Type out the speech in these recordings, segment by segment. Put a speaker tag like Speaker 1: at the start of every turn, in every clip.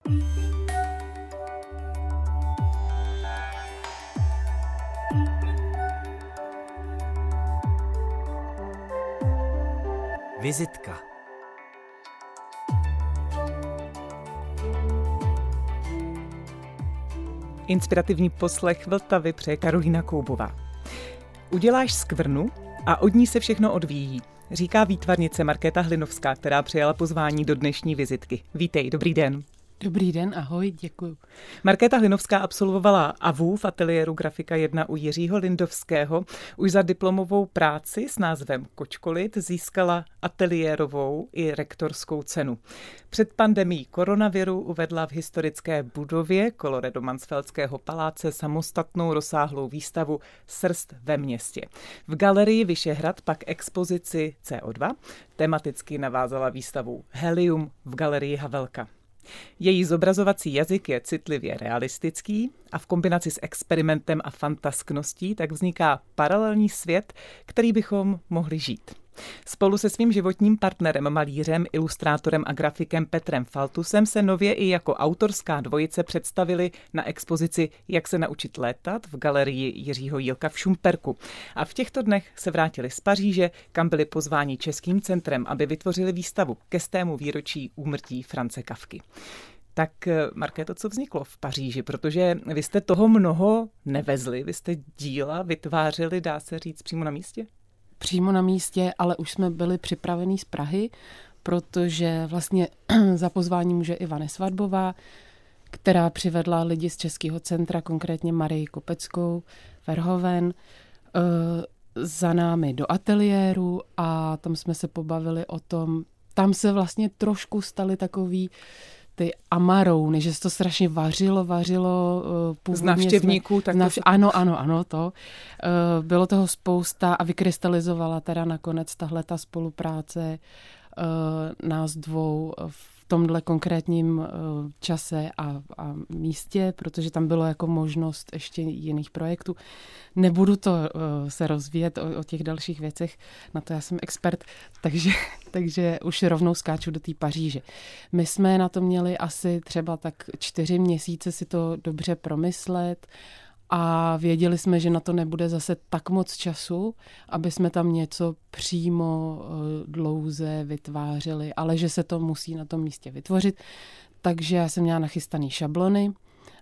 Speaker 1: Vizitka.
Speaker 2: Inspirativní poslech Vltavy přeje Karolína Koubová. Uděláš skvrnu a od ní se všechno odvíjí, říká výtvarnice Markéta Hlinovská, která přijala pozvání do dnešní vizitky. Vítej, dobrý den.
Speaker 3: Dobrý den, ahoj, děkuji.
Speaker 2: Markéta Hlinovská absolvovala AVU v ateliéru Grafika 1 u Jiřího Lindovského. Už za diplomovou práci s názvem Kočkolit získala ateliérovou i rektorskou cenu. Před pandemií koronaviru uvedla v historické budově Koloredo-Mansfeldského paláce samostatnou rozsáhlou výstavu Srst ve městě. V galerii Vyšehrad pak expozici CO2 tematicky navázala výstavu Helium v galerii Havelka. Její zobrazovací jazyk je citlivě realistický a v kombinaci s experimentem a fantaskností tak vzniká paralelní svět, který bychom mohli žít. Spolu se svým životním partnerem, malířem, ilustrátorem a grafikem Petrem Faltusem se nově i jako autorská dvojice představili na expozici Jak se naučit létat v galerii Jiřího Jílka v Šumperku. A v těchto dnech se vrátili z Paříže, kam byli pozváni Českým centrem, aby vytvořili výstavu ke 100. výročí úmrtí Franze Kafky. Tak Markéto, co vzniklo v Paříži? Protože vy jste toho mnoho nevezli, vy jste díla vytvářeli, dá se říct, přímo na místě?
Speaker 3: Přímo na místě, ale už jsme byli připravení z Prahy, protože vlastně za pozvání může Ivane Svatbová, která přivedla lidi z Českého centra, konkrétně Marii Kopeckou, Verhoeven, za námi do ateliéru a tam jsme se pobavili o tom, tam se vlastně trošku staly takový ty amarouny, že se to strašně vařilo
Speaker 2: z návštěvníků.
Speaker 3: Ano, to. Bylo toho spousta a vykrystalizovala teda nakonec tahleta spolupráce nás dvou v tomhle konkrétním čase a místě, protože tam bylo jako možnost ještě jiných projektů. Nebudu to se rozvíjet o těch dalších věcech, na to já jsem expert, takže už rovnou skáču do té Paříže. My jsme na to měli asi třeba tak 4 měsíce si to dobře promyslet a věděli jsme, že na to nebude zase tak moc času, aby jsme tam něco přímo dlouze vytvářeli, ale že se to musí na tom místě vytvořit. Takže já jsem měla nachystaný šablony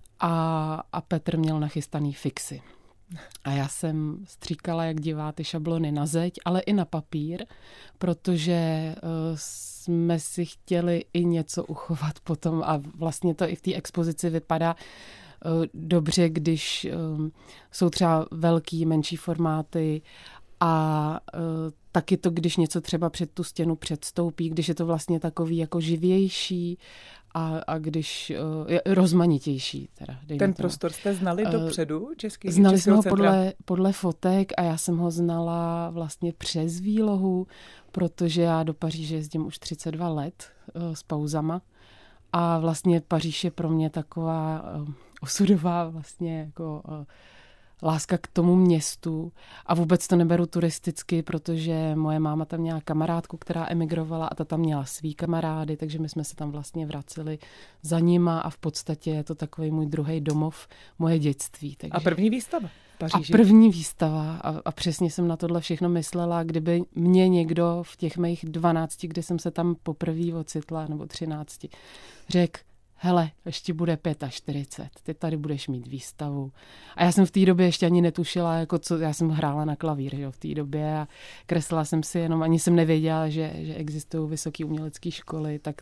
Speaker 3: a Petr měl nachystaný fixy. A já jsem stříkala, jak divá, ty šablony na zeď, ale i na papír, protože jsme si chtěli i něco uchovat potom a vlastně to i v té expozici vypadá dobře, když jsou třeba velký, menší formáty a taky to, když něco třeba před tu stěnu předstoupí, když je to vlastně takový jako živější a když je rozmanitější. Teda,
Speaker 2: ten prostor jste znali dopředu?
Speaker 3: Znali jsme ho podle fotek a já jsem ho znala vlastně přes výlohu, protože já do Paříže jezdím už 32 let s pauzama a vlastně Paříž je pro mě taková osudová vlastně jako láska k tomu městu a vůbec to neberu turisticky, protože moje máma tam měla kamarádku, která emigrovala a ta tam měla svý kamarády, takže my jsme se tam vlastně vraceli za nima a v podstatě je to takový můj druhý domov, moje dětství. Takže.
Speaker 2: A první výstava v Paříži?
Speaker 3: A první výstava a přesně jsem na tohle všechno myslela, kdyby mě někdo v těch mých 12, kdy jsem se tam poprvé ocitla, nebo 13, řekl, hele, ještě bude 45, ty tady budeš mít výstavu. A já jsem v té době ještě ani netušila, jako co, já jsem hrála na klavír, že, v té době a kreslila jsem si jenom, ani jsem nevěděla, že existují vysoké umělecké školy, tak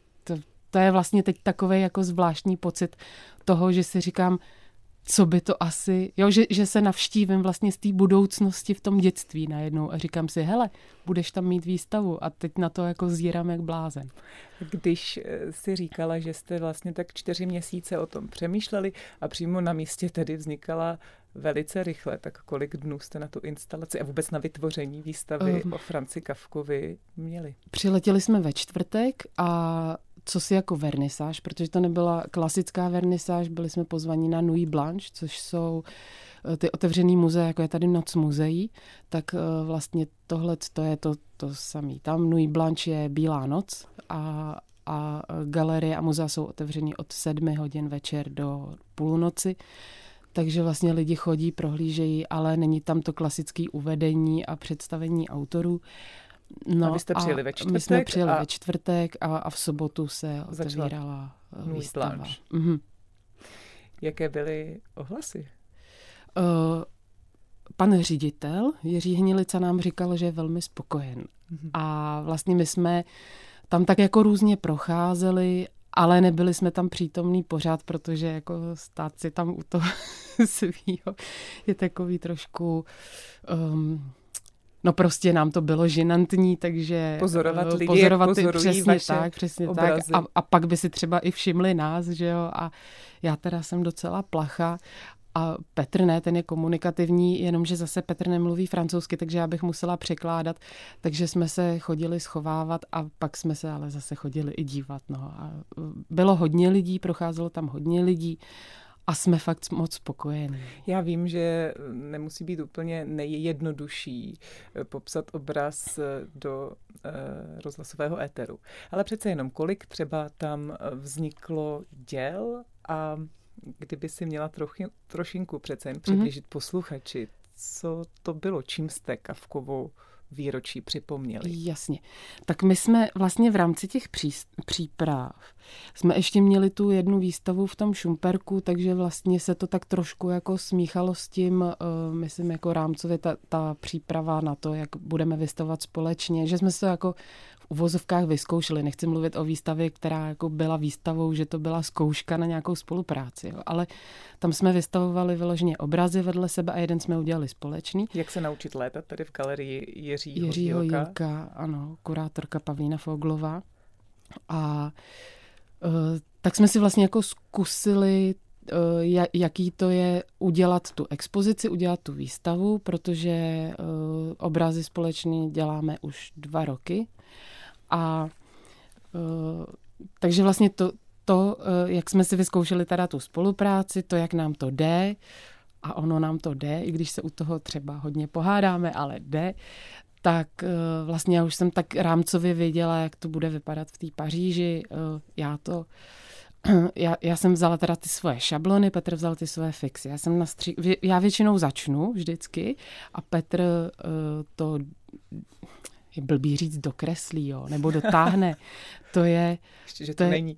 Speaker 3: to je vlastně teď takovej jako zvláštní pocit toho, že si říkám, co by to asi, že se navštívím vlastně z té budoucnosti v tom dětství najednou a říkám si, hele, budeš tam mít výstavu a teď na to jako zírám jak blázen.
Speaker 2: Když si říkala, že jste vlastně tak 4 měsíce o tom přemýšleli a přímo na místě tedy vznikala velice rychle, tak kolik dnů jste na tu instalaci a vůbec na vytvoření výstavy o Franzi Kafkovi měli?
Speaker 3: Přiletěli jsme ve čtvrtek a co si jako vernisáž, protože to nebyla klasická vernisáž, byli jsme pozvaní na Nuit Blanche, což jsou ty otevřený muzea, jako je tady Noc muzeí, tak vlastně tohle to je to samé. Tam Nuit Blanche je Bílá noc a galerie a muzea jsou otevřeny od 7 hodin večer do půlnoci. Takže vlastně lidi chodí, prohlížejí, ale není tam to klasické uvedení a představení autorů.
Speaker 2: No, a vy jste přijeli ve čtvrtek?
Speaker 3: My jsme přijeli ve čtvrtek a v sobotu se otevírala výstava.
Speaker 2: Mhm. Jaké byly ohlasy?
Speaker 3: Pan ředitel Jiří Hnilica nám říkal, že je velmi spokojen. A vlastně my jsme tam tak jako různě procházeli, ale nebyli jsme tam přítomní pořád, protože jako stát si tam u toho svýho je takový trošku... No prostě nám to bylo žinantní, takže
Speaker 2: pozorovat lidi, jak pozorují
Speaker 3: přesně obrazy. Tak. A pak by si třeba i všimli nás, že jo. A já teda jsem docela placha. A Petr ne, ten je komunikativní, jenomže zase Petr nemluví francouzsky, takže já bych musela překládat. Takže jsme se chodili schovávat a pak jsme se ale zase chodili i dívat. No. A bylo hodně lidí, procházelo tam hodně lidí. A jsme fakt moc spokojení.
Speaker 2: Já vím, že nemusí být úplně nejjednodušší popsat obraz do rozhlasového éteru. Ale přece jenom kolik třeba tam vzniklo děl a kdyby si měla trošinku přece jen přiblížit posluchači, co to bylo, čím jste Kafkovu výročí připomněli.
Speaker 3: Jasně. Tak my jsme vlastně v rámci těch příprav jsme ještě měli tu jednu výstavu v tom Šumperku, takže vlastně se to tak trošku jako smíchalo s tím, myslím jako rámcově ta příprava na to, jak budeme vystavovat společně, že jsme se to jako v uvozovkách vyzkoušeli. Nechci mluvit o výstavě, která jako byla výstavou, že to byla zkouška na nějakou spolupráci, jo. Ale tam jsme vystavovali vyloženě obrazy vedle sebe a jeden jsme udělali společný.
Speaker 2: Jak se naučit létat tady v galerii
Speaker 3: Jiřího Jílka, ano, kurátorka Pavlína Foglová. A tak jsme si vlastně jako zkusili, jaký to je udělat tu expozici, udělat tu výstavu, protože obrazy společný děláme už 2 roky. A takže vlastně to, jak jsme si vyzkoušeli teda tu spolupráci, to, jak nám to jde, a ono nám to jde, i když se u toho třeba hodně pohádáme, ale jde, tak vlastně já už jsem tak rámcově věděla, jak to bude vypadat v té Paříži. Já jsem vzala teda ty svoje šablony, Petr vzal ty svoje fixy. Já většinou začnu vždycky a Petr to je blbý říct dokreslí, jo, nebo dotáhne. To je...
Speaker 2: Ještě, že to není.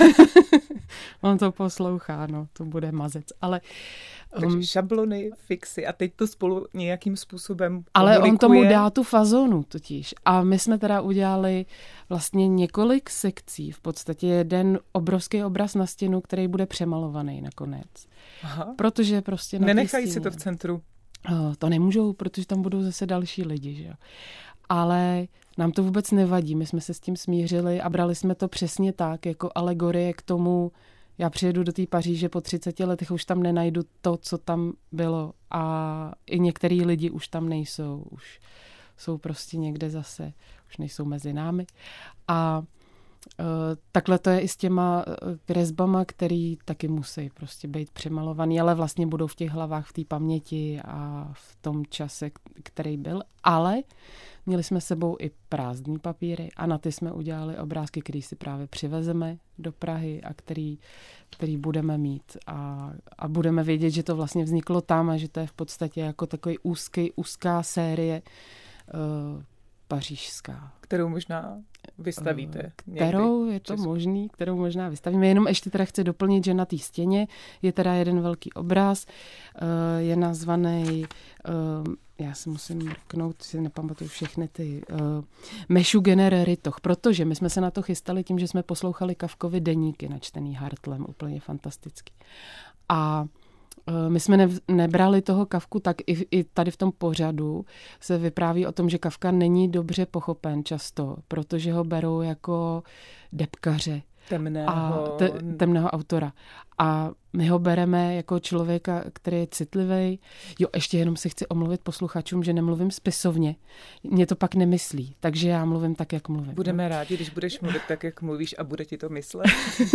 Speaker 3: On to poslouchá, no, to bude mazec, ale...
Speaker 2: Takže šablony, fixy a teď to spolu nějakým způsobem
Speaker 3: ale on tomu dá tu fazonu totiž. A my jsme teda udělali vlastně několik sekcí, v podstatě jeden obrovský obraz na stěnu, který bude přemalovaný nakonec.
Speaker 2: Aha.
Speaker 3: Protože prostě...
Speaker 2: Nenechají si to v centru?
Speaker 3: To nemůžou, protože tam budou zase další lidi, že jo. Ale nám to vůbec nevadí, my jsme se s tím smířili a brali jsme to přesně tak, jako alegorie k tomu, já přijedu do té Paříže po 30 letech, už tam nenajdu to, co tam bylo a i některý lidi už tam nejsou, už jsou prostě někde zase, už nejsou mezi námi. A takhle to je i s těma kresbama, který taky musí prostě být přemalovaný, ale vlastně budou v těch hlavách, v té paměti a v tom čase, který byl. Ale měli jsme s sebou i prázdný papíry a na ty jsme udělali obrázky, který si právě přivezeme do Prahy a který budeme mít. A budeme vědět, že to vlastně vzniklo tam a že to je v podstatě jako takový úzká série pařížská.
Speaker 2: Kterou možná vystavíte.
Speaker 3: Kterou je to možný, kterou možná vystavíme. Jenom ještě teda chci doplnit, že na té stěně je teda jeden velký obraz, je nazvaný, já si musím mrknout, si nepamatuju všechny ty, Meshugener Ritoch, protože my jsme se na to chystali tím, že jsme poslouchali Kafkovy deníky načtený Hartlem, úplně fantastický. A my jsme nebrali toho Kafku, tak i tady v tom pořadu se vypráví o tom, že Kafka není dobře pochopen často, protože ho berou jako depkaře. Temného autora. A my ho bereme jako člověka, který je citlivý. Jo, ještě jenom se chci omluvit posluchačům, že nemluvím spisovně. Mně to pak nemyslí, takže já mluvím tak, jak mluvím.
Speaker 2: Budeme rádi, když budeš mluvit tak, jak mluvíš a bude ti to myslet.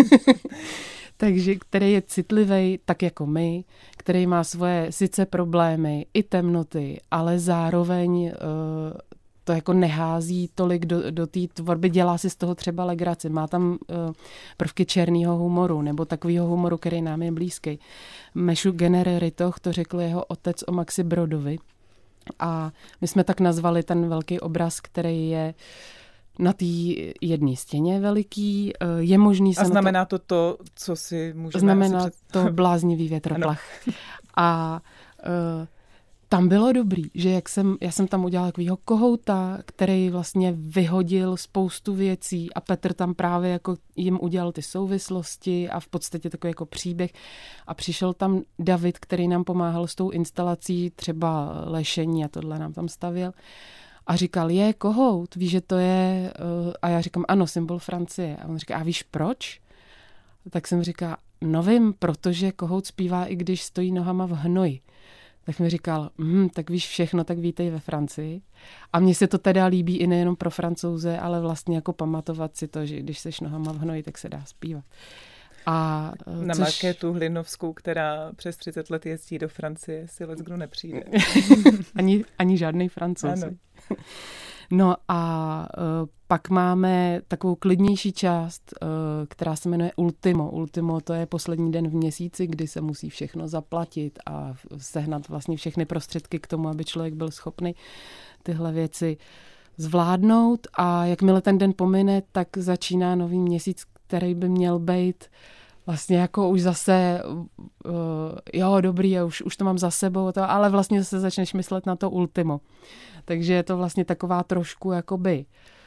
Speaker 3: Takže který je citlivý, tak jako my, který má svoje sice problémy i temnoty, ale zároveň to jako nehází tolik do té tvorby, dělá si z toho třeba legraci. Má tam prvky černého humoru, nebo takového humoru, který nám je blízký. Mešu Gener Rytoch, to řekl jeho otec o Maxi Brodovi. A my jsme tak nazvali ten velký obraz, který je na té jedné stěně veliký. Je možný se
Speaker 2: a znamená to, co si můžeme...
Speaker 3: Znamená to bláznivý větroplach. A tam bylo dobrý, že já jsem tam udělala takovýho kohouta, který vlastně vyhodil spoustu věcí a Petr tam právě jako jim udělal ty souvislosti a v podstatě takový jako příběh. A přišel tam David, který nám pomáhal s tou instalací, třeba lešení a tohle nám tam stavěl. A říkal, je kohout, víš, že to je... A já říkám, ano, symbol Francie. A on říká, a víš proč? Tak jsem říkal, no vím, protože kohout zpívá, i když stojí nohama v hnoji. Tak mi říkal, tak víš všechno, tak vítej ve Francii. A mně se to teda líbí i nejenom pro Francouze, ale vlastně jako pamatovat si to, že když seš nohama v hnoji, tak se dá zpívat. A
Speaker 2: na Markétu Hlinovskou, která přes 30 let jezdí do Francie, si leckdo nepřijde.
Speaker 3: ani žádný Francouz. No a pak máme takovou klidnější část, která se jmenuje Ultimo. Ultimo to je poslední den v měsíci, kdy se musí všechno zaplatit a sehnat vlastně všechny prostředky k tomu, aby člověk byl schopný tyhle věci zvládnout. A jakmile ten den pomine, tak začíná nový měsíc, který by měl být vlastně jako už zase, jo, dobrý, už to mám za sebou, ale vlastně zase začneš myslet na to ultimo. Takže je to vlastně taková trošku jakoby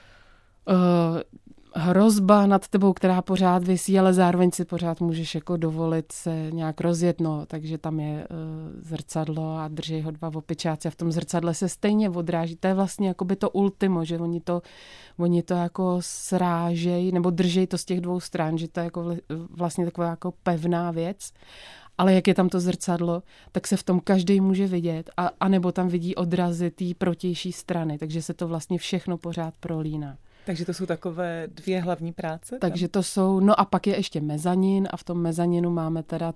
Speaker 3: hrozba nad tebou, která pořád visí, ale zároveň si pořád můžeš jako dovolit se nějak rozjet, no, takže tam je zrcadlo a drží ho 2 opičáci a v tom zrcadle se stejně odráží. To je vlastně jakoby to ultimo, že oni to jako srážejí, nebo drží to z těch 2 stran, že to je jako vlastně taková jako pevná věc. Ale jak je tam to zrcadlo, tak se v tom každý může vidět, a nebo tam vidí odrazy té protější strany, takže se to vlastně všechno pořád prolíná.
Speaker 2: Takže to jsou takové 2 hlavní práce?
Speaker 3: Takže to jsou, no a pak je ještě mezanin a v tom mezaninu máme teda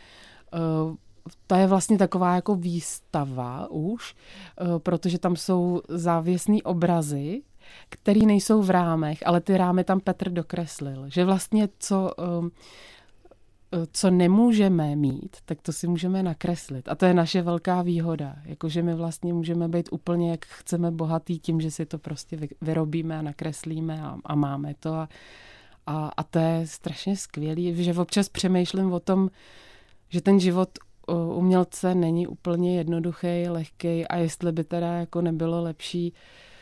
Speaker 3: to je vlastně taková jako výstava už, protože tam jsou závěsný obrazy, které nejsou v rámech, ale ty rámy tam Petr dokreslil. Že vlastně co nemůžeme mít, tak to si můžeme nakreslit. A to je naše velká výhoda. Jakože my vlastně můžeme být úplně, jak chceme, bohatý tím, že si to prostě vyrobíme a nakreslíme a máme to. A to je strašně skvělý, že občas přemýšlím o tom, že ten život umělce není úplně jednoduchý, lehký a jestli by teda jako nebylo lepší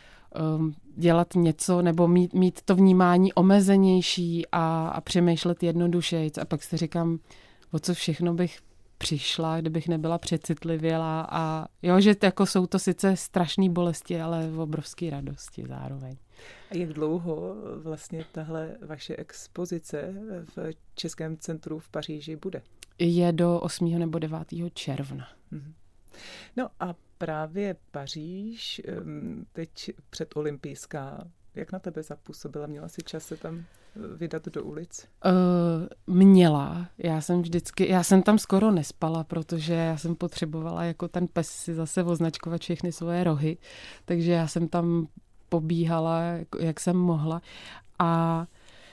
Speaker 3: dělat něco nebo mít to vnímání omezenější a přemýšlet jednodušejc. A pak si říkám, o co všechno bych přišla, kdybych nebyla přecitlivěla a jo, že jako jsou to sice strašné bolesti, ale obrovské radosti zároveň.
Speaker 2: A jak dlouho vlastně tahle vaše expozice v Českém centru v Paříži bude?
Speaker 3: Je do 8. nebo 9. června.
Speaker 2: No a právě Paříž, teď předolympijská, jak na tebe zapůsobila? Měla jsi čas se tam vydat do ulic?
Speaker 3: Měla. Já jsem tam skoro nespala, protože já jsem potřebovala jako ten pes si zase označkovat všechny svoje rohy, takže já jsem tam pobíhala, jak jsem mohla. A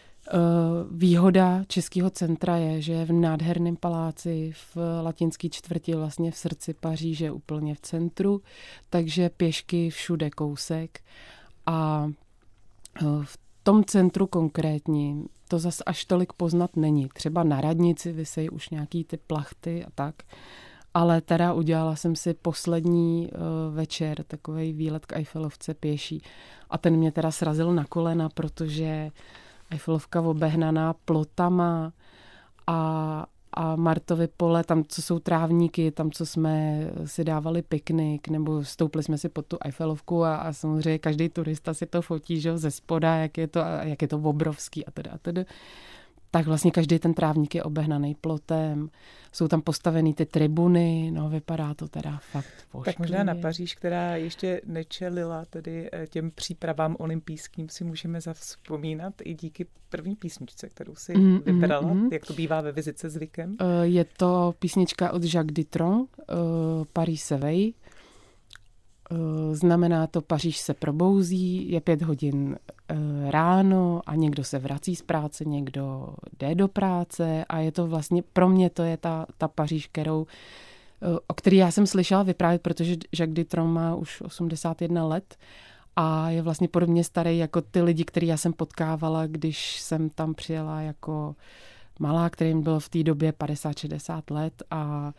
Speaker 3: výhoda Českého centra je, že je v nádherném paláci v Latinské čtvrti, vlastně v srdci Paříže, úplně v centru, takže pěšky všude kousek. A v tom centru konkrétní to zas až tolik poznat není. Třeba na radnici visejí už nějaký ty plachty a tak. Ale teda udělala jsem si poslední večer takovej výlet k Eiffelovce pěší. A ten mě teda srazil na kolena, protože Eiffelovka obehnaná plotama a Martovy pole, tam, co jsou trávníky, tam, co jsme si dávali piknik, nebo stoupli jsme si pod tu Eiffelovku a samozřejmě každý turista si to fotí, že ze spoda, jak je to obrovský a teda. Tak vlastně každý ten trávník je obehnaný plotem, jsou tam postavený ty tribuny, no vypadá to teda fakt pošklivě.
Speaker 2: Tak možná na Paříž, která ještě nečelila tedy těm přípravám olympijským, si můžeme zavzpomínat i díky první písničce, kterou si vybrala, jak to bývá ve vizitce zvykem.
Speaker 3: Je to písnička od Jacques Dutronc, Paris se veille. Znamená to, Paříž se probouzí, je 5 hodin ráno a někdo se vrací z práce, někdo jde do práce a je to vlastně, pro mě to je ta Paříž, o který já jsem slyšela vyprávět, protože Jacques Dutronc má už 81 let a je vlastně podobně starý jako ty lidi, který já jsem potkávala, když jsem tam přijela jako malá, kterým bylo v té době 50-60 let a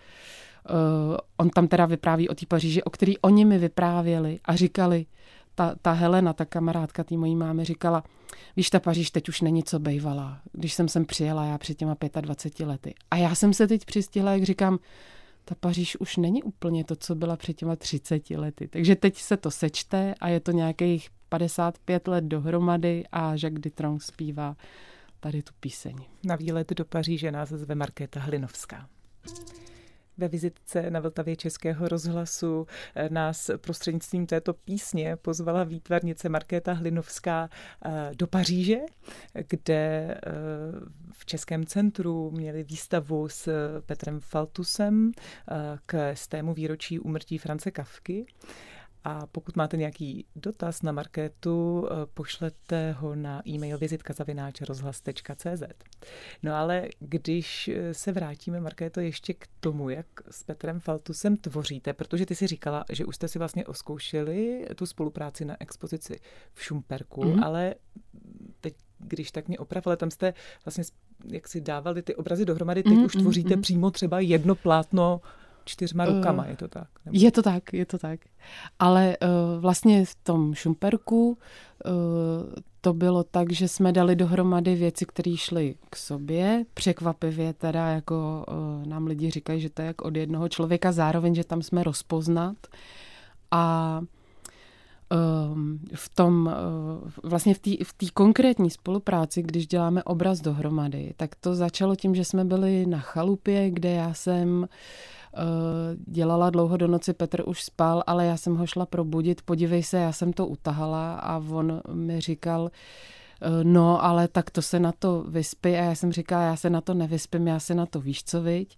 Speaker 3: on tam teda vypráví o té Paříži, o který oni mi vyprávěli a říkali, ta Helena, ta kamarádka té mojí mámy říkala, víš, ta Paříž teď už není co bejvala, když jsem sem přijela já před těma 25 lety. A já jsem se teď přistihla, jak říkám, ta Paříž už není úplně to, co byla před těma 30 lety. Takže teď se to sečte a je to nějakých 55 let dohromady a Jacques Dutronc zpívá tady tu píseň.
Speaker 2: Na výlet do Paříže nás zve Markéta Hlinovská. Ve vizitce na Vltavě Českého rozhlasu nás prostřednictvím této písně pozvala výtvarnice Markéta Hlinovská do Paříže, kde v Českém centru měli výstavu s Petrem Faltusem k 100. výročí úmrtí Franze Kafky. A pokud máte nějaký dotaz na Markétu, pošlete ho na e-mail vizitka@rozhlas.cz. No ale když se vrátíme, Markéto, ještě k tomu, jak s Petrem Faltusem tvoříte, protože ty si říkala, že už jste si vlastně oskoušeli tu spolupráci na expozici v Šumperku, ale teď, když tak mě oprav, ale tam jste vlastně, jak si dávali ty obrazy dohromady, teď už tvoříte přímo třeba jedno plátno 4 rukama, je to tak? Nebo?
Speaker 3: Je to tak. Ale vlastně v tom Šumperku to bylo tak, že jsme dali dohromady věci, které šly k sobě. Překvapivě teda, jako nám lidi říkají, že to je jak od jednoho člověka, zároveň, že tam jsme rozpoznat. A vlastně v té konkrétní spolupráci, když děláme obraz dohromady, tak to začalo tím, že jsme byli na chalupě, kde já jsem dělala dlouho do noci, Petr už spal, ale já jsem ho šla probudit, podívej se, já jsem to utahala a on mi říkal, no, ale tak to se na to vyspí a já jsem říkala, já se na to nevyspím, já se na to, víš co, viď?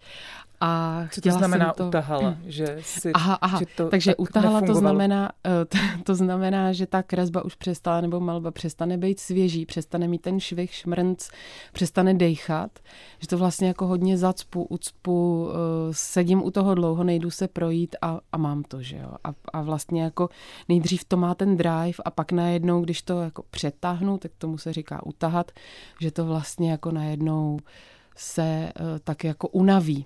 Speaker 3: A
Speaker 2: co to znamená utahala? Že si,
Speaker 3: aha.
Speaker 2: že to
Speaker 3: takže utahala
Speaker 2: nefungovalo.
Speaker 3: to znamená, že ta kresba už přestala, nebo malba přestane být svěží, přestane mít ten švih, šmrnc, přestane dejchat, že to vlastně jako hodně ucpu, sedím u toho dlouho, nejdu se projít a mám to, že jo. A vlastně jako nejdřív to má ten drive a pak najednou, když to jako přetáhnu, tak tomu se říká utahat, že to vlastně jako najednou se tak jako unaví.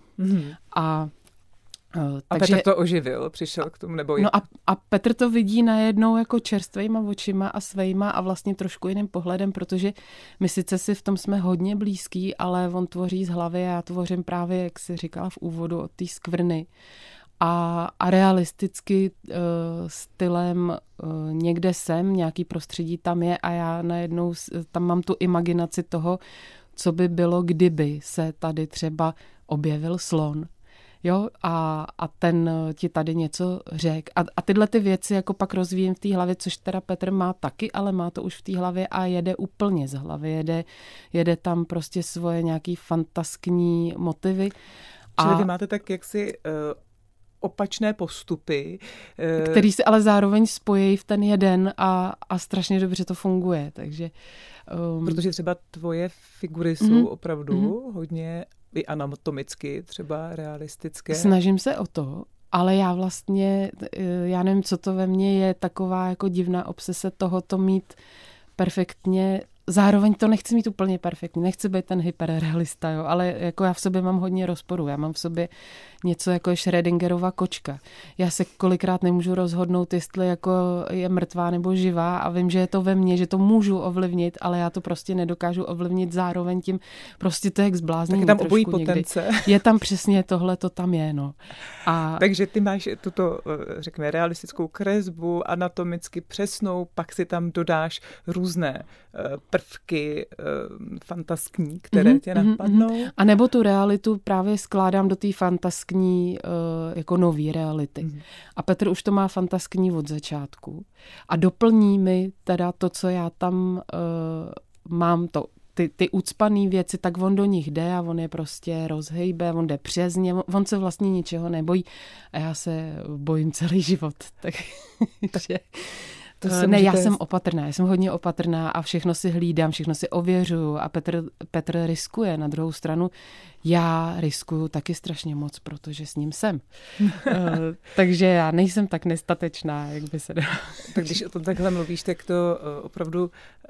Speaker 3: A takže,
Speaker 2: Petr to oživil, přišel k tomu, nebo...
Speaker 3: No a Petr to vidí najednou jako čerstvejma očima a svejma a vlastně trošku jiným pohledem, protože my sice si v tom jsme hodně blízký, ale on tvoří z hlavy a já tvořím právě, jak jsi říkala v úvodu, od té skvrny. A realisticky stylem někde jsem, nějaký prostředí tam je a já najednou tam mám tu imaginaci toho, co by bylo, kdyby se tady třeba objevil slon. Jo, a ten ti tady něco řekl. A tyhle ty věci jako pak rozvíjím v té hlavě, což teda Petr má taky, ale má to už v té hlavě a jede úplně z hlavy. Jede tam prostě svoje nějaký fantaskní motivy.
Speaker 2: Čili vy máte tak jaksi opačné postupy.
Speaker 3: Který se ale zároveň spojí v ten jeden a strašně dobře to funguje. Takže,
Speaker 2: protože třeba tvoje figury jsou opravdu hodně i anatomicky třeba realistické.
Speaker 3: Snažím se o to, ale já vlastně, já nevím, co to ve mně je, taková jako divná obsese tohoto mít perfektně. Zároveň to nechci mít úplně perfektní, nechci být ten hyperrealista, jo, ale jako já v sobě mám hodně rozporů, já mám v sobě něco jako je Schrödingerova kočka. Já se kolikrát nemůžu rozhodnout, jestli jako je mrtvá nebo živá a vím, že je to ve mně, že to můžu ovlivnit, ale já to prostě nedokážu ovlivnit zároveň tím, prostě to je jak zbláznění.
Speaker 2: Tak je tam obojí potence.
Speaker 3: Je tam přesně tohle, to tam je, no.
Speaker 2: Takže ty máš tuto, řekněme, realistickou kresbu, anatomicky přesnou, pak si tam dodáš různé prvky fantaskní, které tě napadnou.
Speaker 3: A nebo tu realitu právě skládám do té fantaskní jako nový reality. A Petr už to má fantaskní od začátku. A doplní mi teda to, co já tam mám, ty ucpaný věci, tak on do nich jde a on je prostě rozhejbe, on jde přes ně, on se vlastně ničeho nebojí a já se bojím celý život. Takže... Ne, já jsem opatrná, já jsem hodně opatrná a všechno si hlídám, všechno si ověřuju a Petr riskuje. Na druhou stranu já riskuju taky strašně moc, protože s ním jsem. Takže já nejsem tak nestatečná, jak by se dalo.
Speaker 2: Tak když o tom takhle mluvíš, tak to opravdu,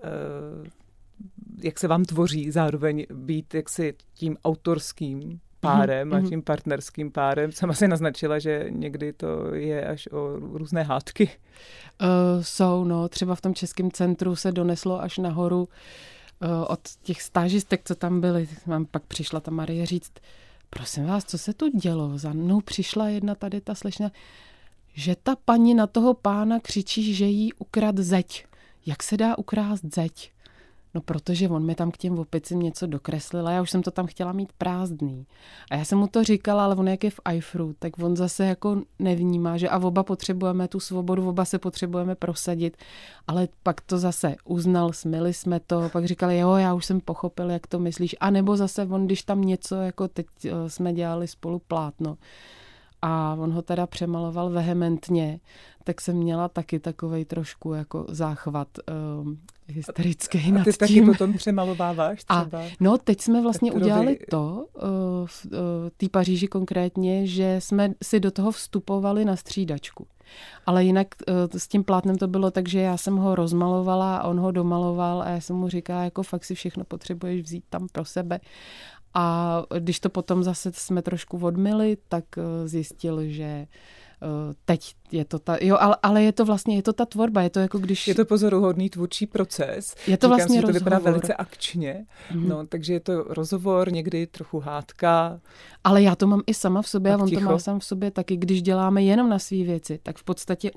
Speaker 2: jak se vám tvoří zároveň být jaksi tím autorským párem a tím partnerským párem. Sama si naznačila, že někdy to je až o různé hádky.
Speaker 3: Jsou, no. Třeba v tom Českém centru se doneslo až nahoru od těch stážistek, co tam byly. Pak přišla ta Marie říct, prosím vás, co se tu dělo? Za mnou přišla jedna tady ta slečna, že ta paní na toho pána křičí, že jí ukrad zeď. Jak se dá ukrást zeď? No protože on mi tam k těm opicím něco dokreslil a já už jsem to tam chtěla mít prázdný. A já jsem mu to říkala, ale on jak je v ajfru, tak on zase jako nevnímá, že a oba potřebujeme tu svobodu, oba se potřebujeme prosadit, ale pak to zase uznal, smili jsme to, pak říkali, jo, já už jsem pochopil, jak to myslíš. A nebo zase on, když tam něco, jako teď jsme dělali spolu plátno, a on ho teda přemaloval vehementně, tak jsem měla taky takovej trošku jako záchvat hysterický nad tím.
Speaker 2: A ty taky potom přemalováváš třeba?
Speaker 3: No, teď jsme vlastně udělali to, v té Paříži konkrétně, že jsme si do toho vstupovali na střídačku. Ale jinak s tím plátnem to bylo tak, že já jsem ho rozmalovala a on ho domaloval a já jsem mu říkala, jako fakt si všechno potřebuješ vzít tam pro sebe. A když to potom zase jsme trošku odmyli, tak zjistil, že teď je to ta... Jo, ale je to vlastně, je to ta tvorba, je to jako když...
Speaker 2: Je to pozoruhodný tvůrčí proces.
Speaker 3: Je to vlastně
Speaker 2: rozhovor. To vypadá velice
Speaker 3: Mm-hmm.
Speaker 2: akčně, no, takže je to rozhovor, někdy trochu hádka.
Speaker 3: Ale já to mám i sama v sobě a on to má sám v sobě taky, když děláme jenom na svý věci, tak v podstatě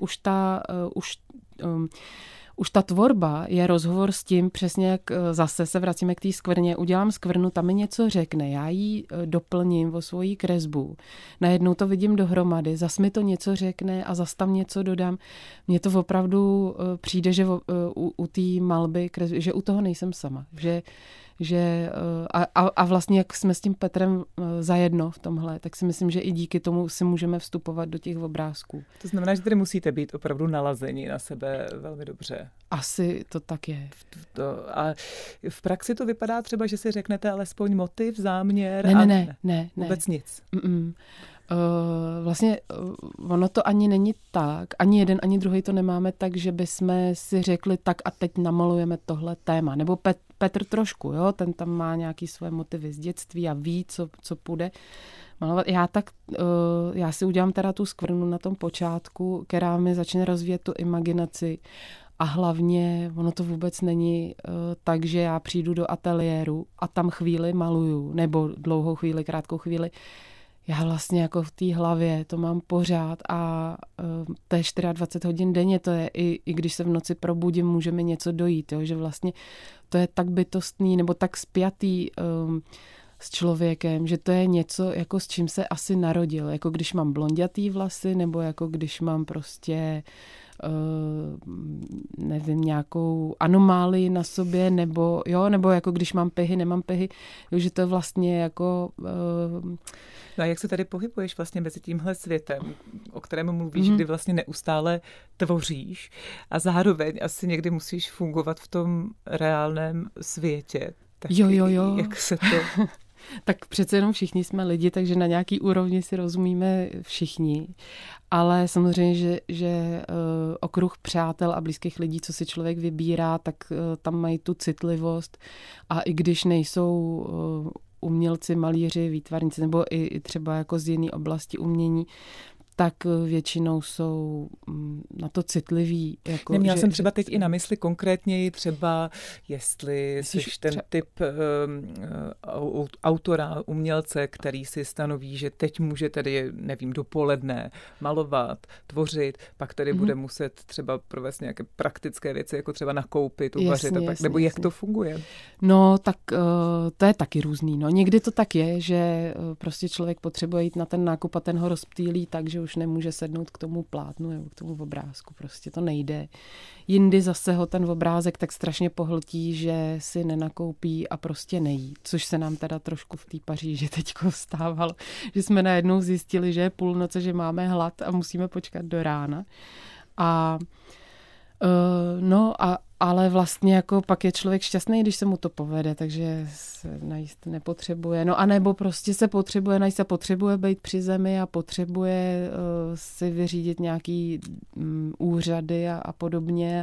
Speaker 3: už ta tvorba je rozhovor s tím, přesně jak zase se vracíme k té skvrně, udělám skvrnu, tam mi něco řekne, já ji doplním o svoji kresbu, najednou to vidím dohromady, zas mi to něco řekne a zas tam něco dodám. Mně to opravdu přijde, že u té malby, že u toho nejsem sama, že vlastně jak jsme s tím Petrem zajedno v tomhle, tak si myslím, že i díky tomu si můžeme vstupovat do těch obrázků.
Speaker 2: To znamená, že tady musíte být opravdu nalazení na sebe velmi dobře.
Speaker 3: Asi to tak je.
Speaker 2: A v praxi to vypadá třeba, že si řeknete alespoň motiv, záměr?
Speaker 3: Ne.
Speaker 2: Vůbec nic?
Speaker 3: Vlastně ono to ani není tak, ani jeden, ani druhý to nemáme tak, že bychom si řekli tak a teď namalujeme tohle téma. Nebo Petr trošku, jo, ten tam má nějaký své motivy z dětství a ví, co půjde malovat. Já si udělám teda tu skvrnu na tom počátku, která mi začne rozvíjet tu imaginaci. A hlavně ono to vůbec není tak, že já přijdu do ateliéru a tam chvíli maluju, nebo dlouhou chvíli, krátkou chvíli. Já vlastně jako v té hlavě to mám pořád a to je 24 hodin denně, to je i když se v noci probudím, může mi něco dojít, jo? Že vlastně to je tak bytostný nebo tak spjatý s člověkem, že to je něco, jako s čím se asi narodil, jako když mám blondětý vlasy nebo jako když mám prostě nevím, nějakou anomálii na sobě, nebo jako když mám pyhy, nemám pyhy, jo, že to je vlastně jako...
Speaker 2: No a jak se tady pohybuješ vlastně mezi tímhle světem, o kterém mluvíš, kdy vlastně neustále tvoříš a zároveň asi někdy musíš fungovat v tom reálném světě. Tak
Speaker 3: jo.
Speaker 2: Jak se to...
Speaker 3: Tak přece jenom všichni jsme lidi, takže na nějaký úrovni si rozumíme všichni. Ale samozřejmě, že okruh přátel a blízkých lidí, co si člověk vybírá, tak tam mají tu citlivost. A i když nejsou umělci, malíři, výtvarníci nebo i třeba jako z jiné oblasti umění, tak většinou jsou na to citliví. Jako,
Speaker 2: neměla jsem třeba teď i na mysli konkrétněji třeba, jestli jsi ten typ autora, umělce, který si stanoví, že teď může tedy, nevím, dopoledne malovat, tvořit, pak tedy bude muset třeba provést nějaké praktické věci, jako třeba nakoupit, uvařit, nebo jak to funguje?
Speaker 3: No, tak to je taky různý. No. Někdy to tak je, že prostě člověk potřebuje jít na ten nákup a ten ho rozptýlí tak, že už už nemůže sednout k tomu plátnu nebo k tomu obrázku. Prostě to nejde. Jindy zase ho ten obrázek tak strašně pohltí, že si nenakoupí a prostě nejí. Což se nám teda trošku v té Paříži teďko stávalo, že jsme najednou zjistili, že je půlnoce, že máme hlad a musíme počkat do rána. Ale vlastně jako pak je člověk šťastný, když se mu to povede, takže se najíst nepotřebuje. No a nebo prostě se potřebuje najíst a potřebuje být při zemi a potřebuje si vyřídit nějaký úřady a podobně.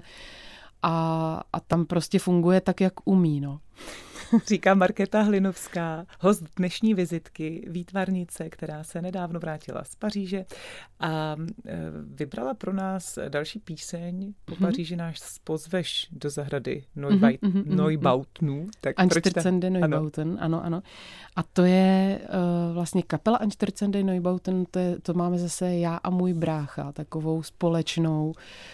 Speaker 3: A tam prostě funguje tak, jak umí, no.
Speaker 2: Říká Markéta Hlinovská, host dnešní vizitky, výtvarnice, která se nedávno vrátila z Paříže a vybrala pro nás další píseň. Po Paříži nás pozveš do zahrady Neubautnů.
Speaker 3: Einstürzende Neubauten, ano. A to je vlastně kapela Einstürzende Neubauten, to máme zase já a můj brácha, takovou společnou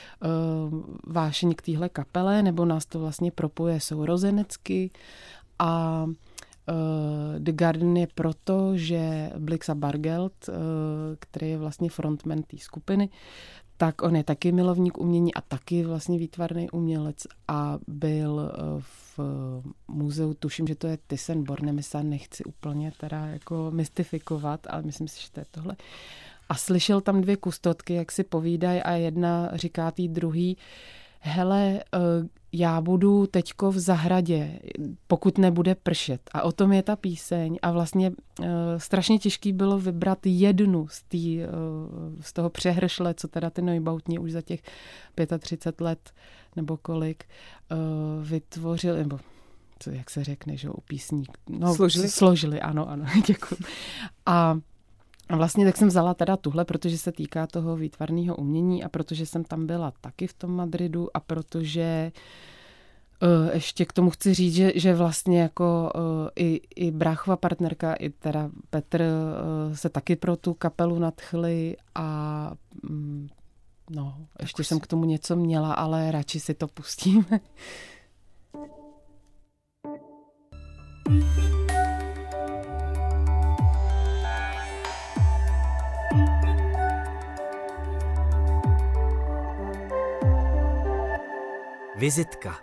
Speaker 3: vášeň k téhle kapele, nebo nás to vlastně propojuje sourozenecky. A The Garden je proto, že Blixa Bargeld, který je vlastně frontman té skupiny, tak on je taky milovník umění a taky vlastně výtvarný umělec a byl v muzeu, tuším, že to je Thyssen-Bornemisza, nechci úplně teda jako mystifikovat, ale myslím si, že to je tohle. A slyšel tam dvě kustodky, jak si povídají a jedna říká tý druhý, hele, já budu teďko v zahradě, pokud nebude pršet. A o tom je ta píseň. A vlastně strašně těžký bylo vybrat jednu z toho přehršle, co teda ty Neubautni už za těch 35 let nebo kolik vytvořili, nebo co, jak se řekne, že u písník. No, složili, ano, děkuji. A vlastně tak jsem vzala teda tuhle, protože se týká toho výtvarného umění a protože jsem tam byla taky v tom Madridu a protože ještě k tomu chci říct, že vlastně jako i bráchova partnerka, i teda Petr se taky pro tu kapelu nadchli a ještě jsem k tomu něco měla, ale radši si to pustíme.
Speaker 1: Vizitka.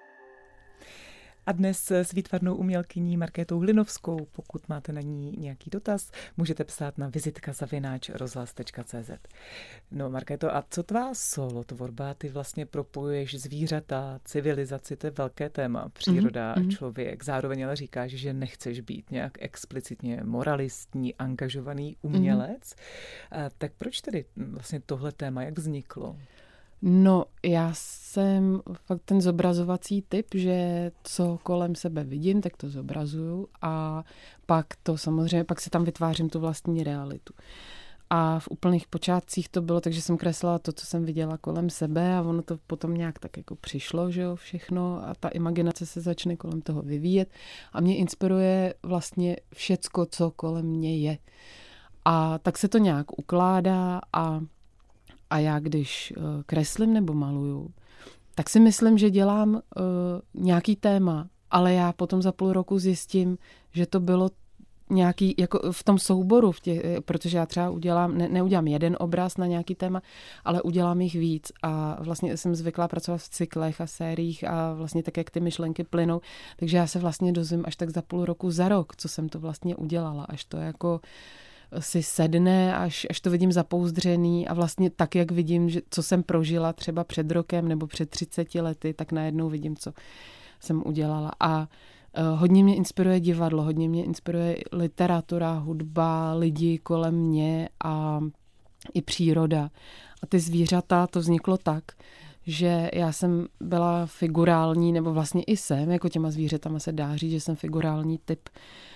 Speaker 2: A dnes s výtvarnou umělkyní Markétou Hlinovskou. Pokud máte na ní nějaký dotaz, můžete psát na vizitka@rozhlas.cz. No, Markéto, a co tvá solotvorba? Ty vlastně propojuješ zvířata, civilizaci, to je velké téma, příroda a člověk. Zároveň ale říkáš, že nechceš být nějak explicitně moralistní, angažovaný umělec. Tak proč tedy vlastně tohle téma, jak vzniklo?
Speaker 3: No, já jsem fakt ten zobrazovací typ, že co kolem sebe vidím, tak to zobrazuju a pak si tam vytvářím tu vlastní realitu. A v úplných počátcích to bylo tak, že jsem kreslila to, co jsem viděla kolem sebe a ono to potom nějak tak jako přišlo, že jo, všechno a ta imaginace se začne kolem toho vyvíjet a mě inspiruje vlastně všecko, co kolem mě je. A tak se to nějak ukládá a já když kreslím nebo maluju, tak si myslím, že dělám nějaký téma, ale já potom za půl roku zjistím, že to bylo nějaký, jako v tom souboru, protože já třeba neudělám jeden obraz na nějaký téma, ale udělám jich víc a vlastně jsem zvyklá pracovat v cyklech a sériích a vlastně tak, jak ty myšlenky plynou, takže já se vlastně dozvím až tak za půl roku, za rok, co jsem to vlastně udělala, až to jako si sedne, až to vidím zapouzdřený a vlastně tak, jak vidím, že co jsem prožila třeba před rokem nebo před 30 lety, tak najednou vidím, co jsem udělala. A hodně mě inspiruje divadlo, hodně mě inspiruje literatura, hudba, lidi kolem mě a i příroda. A ty zvířata, to vzniklo tak, že já jsem byla figurální, nebo vlastně i jsem, jako těma zvířatama se dá říct, že jsem figurální typ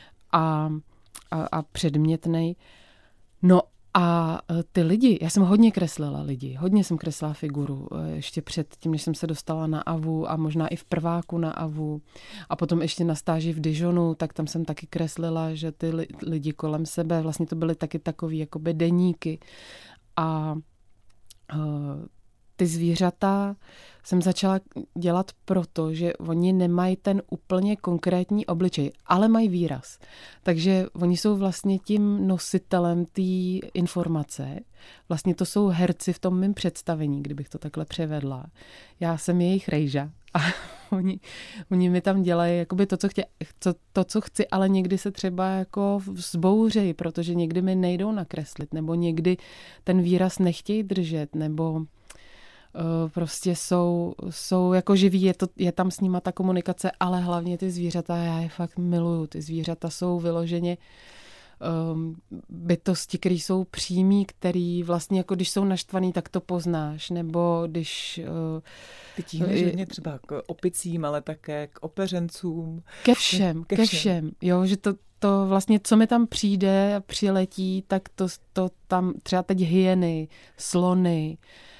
Speaker 3: a předmětnej. No a ty lidi, já jsem hodně kreslila lidi, hodně jsem kreslila figuru, ještě před tím, než jsem se dostala na AVU a možná i v prváku na AVU a potom ještě na stáži v Dijonu, tak tam jsem taky kreslila, že ty lidi kolem sebe, vlastně to byly taky takový jakoby deníky a ty zvířata jsem začala dělat proto, že oni nemají ten úplně konkrétní obličej, ale mají výraz. Takže oni jsou vlastně tím nositelem té informace. Vlastně to jsou herci v tom mém představení, kdybych to takhle převedla. Já jsem jejich rejža a oni mi tam dělají jakoby to, co chci, ale někdy se třeba jako zbouřejí, protože někdy mi nejdou nakreslit, nebo někdy ten výraz nechtějí držet, nebo prostě jsou jako živí, je tam s nima ta komunikace, ale hlavně ty zvířata, já je fakt miluju. Ty zvířata jsou vyloženě bytosti, které jsou přímý, který vlastně jako když jsou naštvaný, tak to poznáš, nebo když...
Speaker 2: Ty tíhneš hodně třeba k opicím, ale také k opeřencům.
Speaker 3: Ke všem. Jo, že to vlastně, co mi tam přijde a přiletí, tak to tam třeba teď hyeny, slony,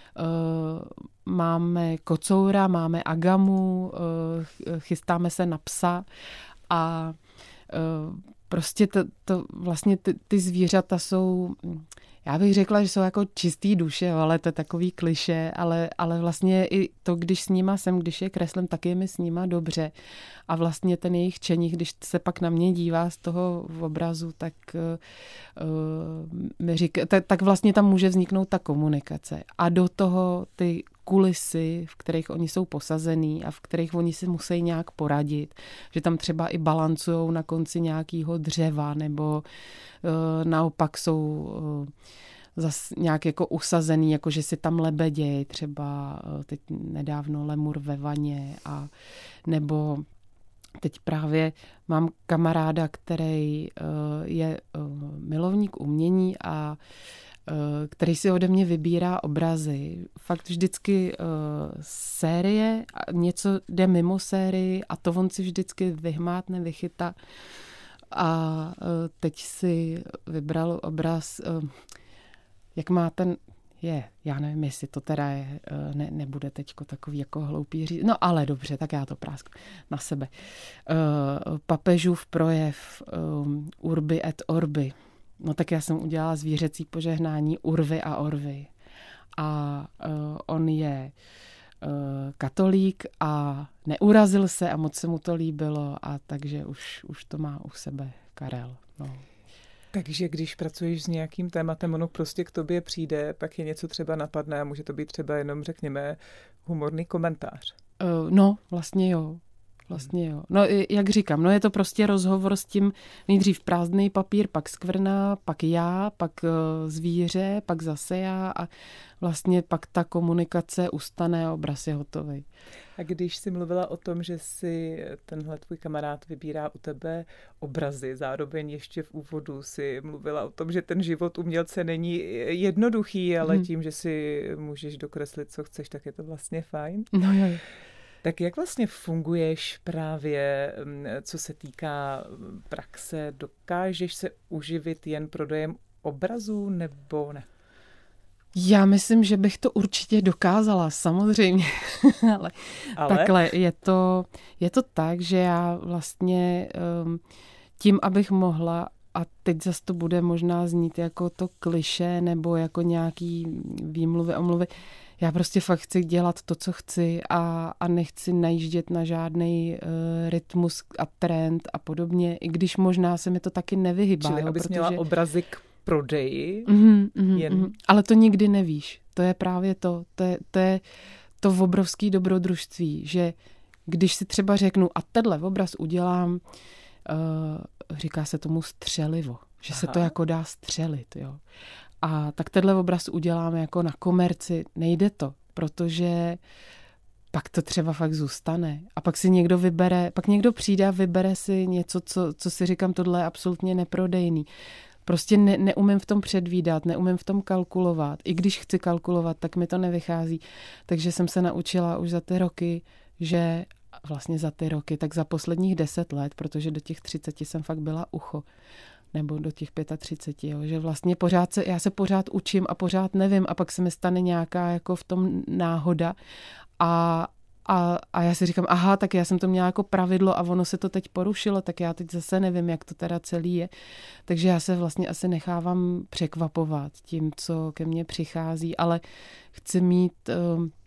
Speaker 3: máme kocoura, máme agamu, chystáme se na psa a prostě vlastně ty zvířata jsou, já bych řekla, že jsou jako čistý duše, ale to je takový klišé, ale vlastně i to, když s nima jsem, když je kreslím, tak je mi s nima dobře. A vlastně ten jejich čeních, když se pak na mě dívá z toho obrazu, tak mi říká, tak vlastně tam může vzniknout ta komunikace. A do toho ty kulisy, v kterých oni jsou posazený a v kterých oni si musí nějak poradit, že tam třeba i balancujou na konci nějakého dřeva, nebo naopak jsou zas nějak jako usazený, jako že si tam lebedějí, třeba teď nedávno lemur ve vaně, a nebo teď právě mám kamaráda, který je milovník umění a který si ode mě vybírá obrazy. Fakt vždycky série, něco jde mimo sérii a to on si vždycky vyhmátne, vychytá. A teď si vybral obraz, jak má ten, já nevím, jestli to teda je, nebude teďko takový jako hloupý říct, no ale dobře, tak já to prásknu na sebe. Papežův projev Urbi et Orbi. No tak já jsem udělala zvířecí požehnání Urvy a Orvy. A on je katolík a neurazil se a moc se mu to líbilo, a takže už to má u sebe Karel. No.
Speaker 2: Takže když pracuješ s nějakým tématem, ono prostě k tobě přijde, pak je něco třeba napadne a může to být třeba jenom, řekněme, humorný komentář.
Speaker 3: No, vlastně jo. No, jak říkám, je to prostě rozhovor s tím, nejdřív prázdný papír, pak skvrna, pak já, pak zvíře, pak zase já a vlastně pak ta komunikace ustane a obraz je hotový.
Speaker 2: A když jsi mluvila o tom, že si tenhle tvůj kamarád vybírá u tebe obrazy, zároveň ještě v úvodu si mluvila o tom, že ten život umělce není jednoduchý, ale tím, že si můžeš dokreslit, co chceš, tak je to vlastně fajn.
Speaker 3: No jo.
Speaker 2: Tak jak vlastně funguješ právě, co se týká praxe? Dokážeš se uživit jen prodejem obrazů nebo ne?
Speaker 3: Já myslím, že bych to určitě dokázala, samozřejmě. ale takhle, je to tak, že já vlastně tím, abych mohla, a teď zase to bude možná znít jako to klišé nebo jako nějaký výmluvy, omluvy, já prostě fakt chci dělat to, co chci a nechci najíždět na žádný rytmus a trend a podobně, i když možná se mi to taky nevyhybá.
Speaker 2: Čili abys měla obrazy k prodeji.
Speaker 3: Ale to nikdy nevíš. To je právě to. To je to obrovský dobrodružství, že když si třeba řeknu a tenhle obraz udělám, říká se tomu střelivo, že se to jako dá střelit, jo. A tak tenhle obraz uděláme jako na komerci. Nejde to, protože pak to třeba fakt zůstane. A pak si někdo vybere, pak někdo přijde a vybere si něco, co si říkám, tohle je absolutně neprodejný. Prostě neumím v tom předvídat, neumím v tom kalkulovat. I když chci kalkulovat, tak mi to nevychází. Takže jsem se naučila už za ty roky, že vlastně za ty roky, tak za posledních 10 let, protože do těch 30 jsem fakt byla ucho, nebo do těch 35, jo, že vlastně já se pořád učím a pořád nevím a pak se mi stane nějaká jako v tom náhoda a já si říkám, aha, tak já jsem to měla jako pravidlo a ono se to teď porušilo, tak já teď zase nevím, jak to teda celý je. Takže já se vlastně asi nechávám překvapovat tím, co ke mně přichází, ale chci mít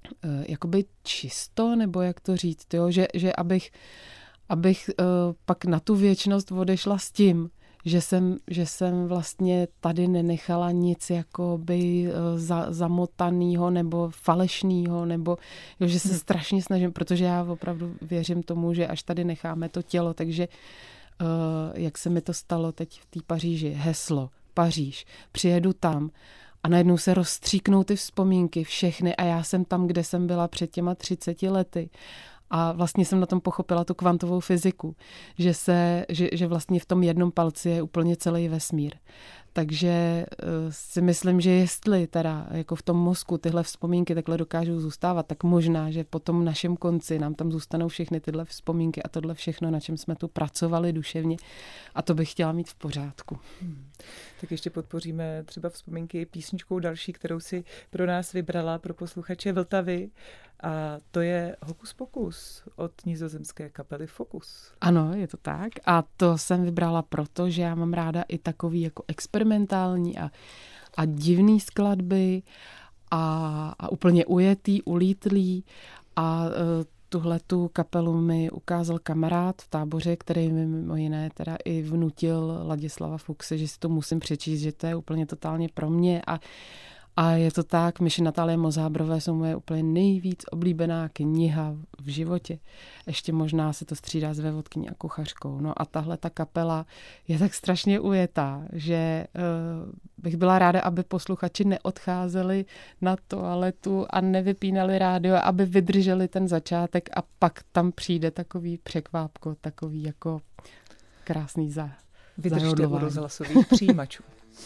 Speaker 3: jakoby čisto, nebo jak to říct, jo? Že abych pak na tu věčnost odešla s tím, že jsem vlastně tady nenechala nic jakoby zamotanýho nebo falešnýho, nebo jo, že se strašně snažím, protože já opravdu věřím tomu, že až tady necháme to tělo, takže jak se mi to stalo teď v té Paříži, heslo, Paříž, přijedu tam a najednou se rozstříknou ty vzpomínky všechny a já jsem tam, kde jsem byla před těma 30 lety. A vlastně jsem na tom pochopila tu kvantovou fyziku, že vlastně v tom jednom palci je úplně celý vesmír. Takže si myslím, že jestli teda jako v tom mozku tyhle vzpomínky takhle dokážou zůstávat, tak možná, že po tom našem konci nám tam zůstanou všechny tyhle vzpomínky a tohle všechno, na čem jsme tu pracovali duševně. A to bych chtěla mít v pořádku.
Speaker 2: Tak ještě podpoříme třeba vzpomínky písničkou další, kterou si pro nás vybrala, pro posluchače Vltavy. A to je Hokus Pokus od nizozemské kapely Focus.
Speaker 3: Ano, je to tak. A to jsem vybrala proto, že já mám ráda i takový jako experimentální a divný skladby a úplně ujetý, ulítlý a tuhletu kapelu mi ukázal kamarád v Táboře, který mi mimo jiné teda i vnutil Ladislava Fuchse, že si to musím přečíst, že to je úplně totálně pro mě a je to tak, myši Natálie Mozábrové jsou moje úplně nejvíc oblíbená kniha v životě. Ještě možná se to střídá s vévodkyní a kuchařkou. No a tahle ta kapela je tak strašně ujetá, že bych byla ráda, aby posluchači neodcházeli na toaletu a nevypínali rádio, aby vydrželi ten začátek a pak tam přijde takový překvápko, takový jako krásný
Speaker 2: Vydržte u rozhlasových přijímačů.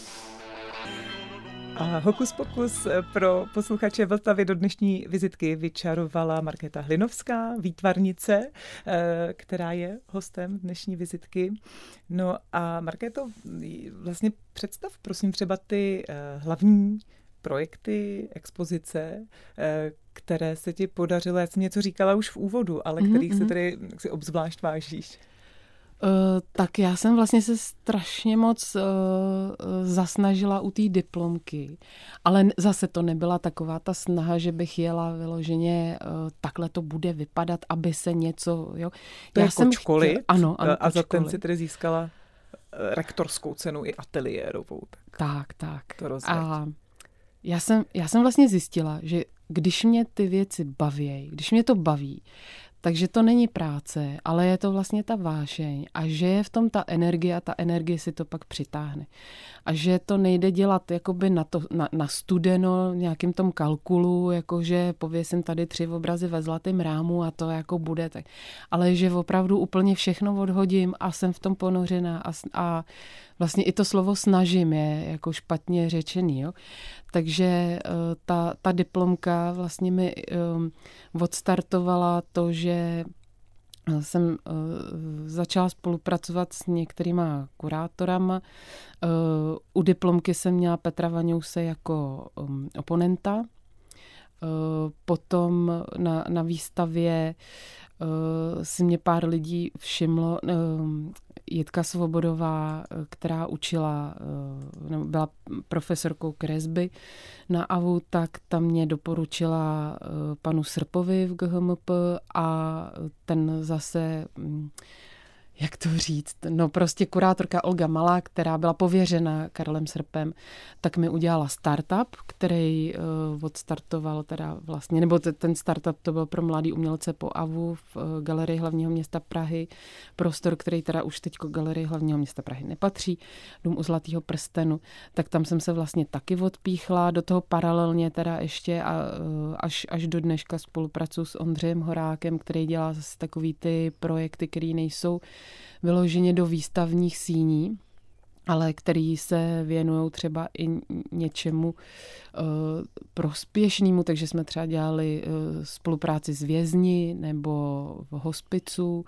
Speaker 2: A Hokus Pokus pro posluchače Vltavy do dnešní vizitky vyčarovala Markéta Hlinovská, výtvarnice, která je hostem dnešní vizitky. No a Markéto, vlastně představ prosím třeba ty hlavní projekty, expozice, které se ti podařilo, já jsem něco říkala už v úvodu, ale kterých se tedy si obzvlášť vážíš.
Speaker 3: Tak já jsem vlastně se strašně moc zasnažila u té diplomky, ale zase to nebyla taková ta snaha, že bych jela vyloženě, takhle to bude vypadat, aby se něco... Jo.
Speaker 2: To je Kočkolit,
Speaker 3: ano,
Speaker 2: a za ten si tedy získala rektorskou cenu i ateliérovou.
Speaker 3: Tak.
Speaker 2: To rozvěď.
Speaker 3: A já jsem vlastně zjistila, že když mě ty věci baví, když mě to baví, takže to není práce, ale je to vlastně ta vášeň a že je v tom ta energie a ta energie si to pak přitáhne. A že to nejde dělat jakoby na studeno nějakým tom kalkulu, jakože pověsím tady 3 obrazy ve zlatém rámu a to jako bude. Tak. Ale že opravdu úplně všechno odhodím a jsem v tom ponořená a vlastně i to slovo snažím je jako špatně řečený. Jo? Takže ta diplomka vlastně mi odstartovala to, že jsem začala spolupracovat s některýma kurátorama. U diplomky jsem měla Petra Vaňouse jako oponenta. Potom na výstavě si mě pár lidí všimlo. Jitka Svobodová, která učila, byla profesorkou kresby na AVU, tak tam mě doporučila panu Srpovi v GHMP a ten zase, jak to říct, no prostě kurátorka Olga Malá, která byla pověřena Karlem Srpem, tak mi udělala startup, který odstartoval teda vlastně, nebo ten startup to byl pro mladý umělce po AVU v Galerii hlavního města Prahy, prostor, který teda už teďko Galerii hlavního města Prahy nepatří, Dům u Zlatého prstenu, tak tam jsem se vlastně taky odpíchla, do toho paralelně teda ještě až do dneška spolupracuji s Ondřejem Horákem, který dělá zase takový ty projekty, které nejsou vyloženě do výstavních síní, ale který se věnují třeba i něčemu prospěšnému, takže jsme třeba dělali spolupráci s vězni nebo v hospicu.